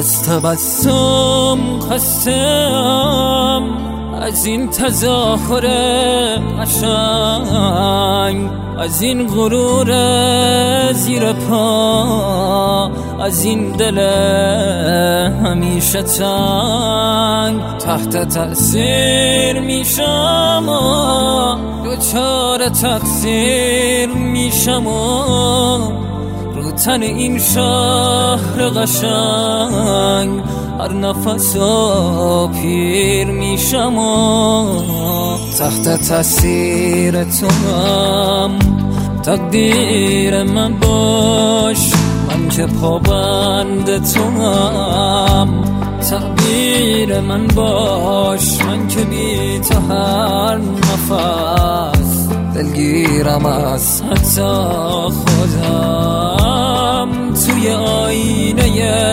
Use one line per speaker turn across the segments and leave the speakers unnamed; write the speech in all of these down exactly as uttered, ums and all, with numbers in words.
از تبسم خستم، از این تظاهر قشنگ، از این غرور زیر پا، از این دل همیشه تنگ. تحت تأثیر میشم و دوچار تقصیر میشم و رو تن این شهر قشنگ هر نفس و پیر میشم و تحت تأثیر تو هم تقدیر من باش، من که پابند تو هم تعبیر من باش، من که بی تو هر نفس دلگیرم از حتی خودم. توی آینه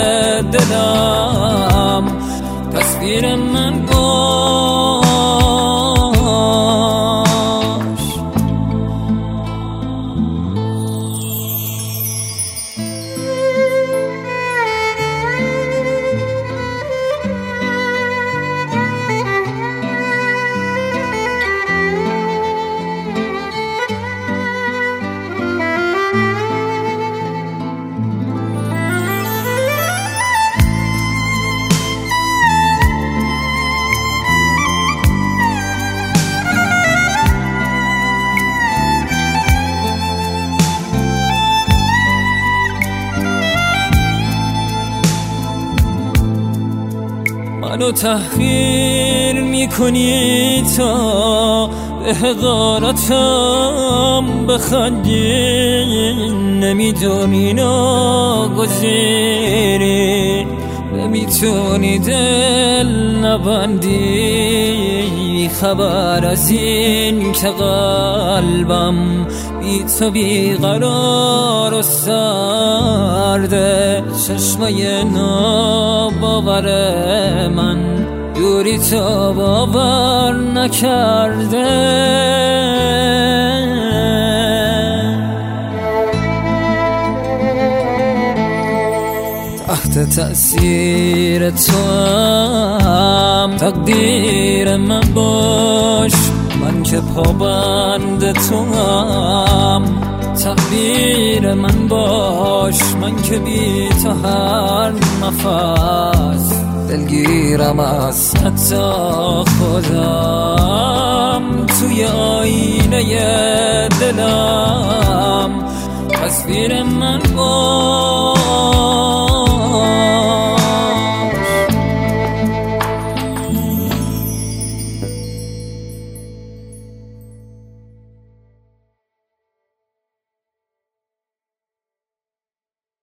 دلم تصویر من باش. منو تحقیر میکنی تا به حقارتم بخندی، نمیدونی ناگزیری، نمیتونی دل نبندی. خبر از این که قلبم بی تو بی قرار و سرده، چشمای ناباور من دوری تو باور نکرده. تحت تأثیر تو هم تقدیر من باش، من که پابند تو هم تعبیر من باش، من که بی تو هر نفس دلگیرم از حتی خودم. توی آینه دلم تصویر من باش.